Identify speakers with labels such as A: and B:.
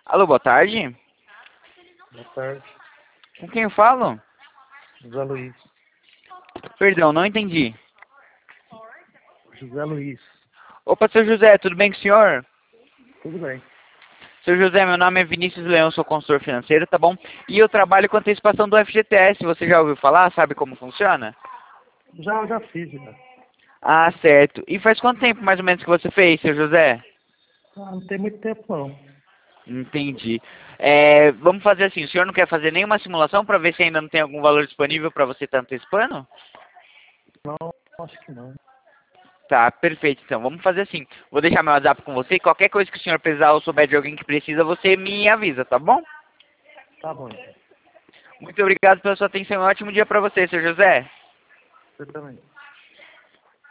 A: Alô, boa tarde.
B: Boa tarde,
A: Com quem eu falo?
B: José Luiz.
A: Perdão, não entendi.
B: José Luiz.
A: Opa, seu José, tudo bem com o senhor?
B: Tudo bem.
A: Seu José, meu nome é Vinícius Leão, sou consultor financeiro, tá bom? E eu trabalho com antecipação do FGTS, você já ouviu falar? Sabe como funciona?
B: Já fiz, já.
A: Ah, certo. E faz quanto tempo mais ou menos que você fez, seu José?
B: Não tem muito tempo, não.
A: Entendi. Vamos fazer assim, o senhor não quer fazer nenhuma simulação para ver se ainda não tem algum valor disponível para você estar antecipando?
B: Não, acho que não.
A: Tá, perfeito. Então, vamos fazer assim. Vou deixar meu WhatsApp com você e qualquer coisa que o senhor precisar ou souber de alguém que precisa, você me avisa, tá bom?
B: Tá bom, então.
A: Muito obrigado pela sua atenção. Um ótimo dia para você, seu José.
B: Você também.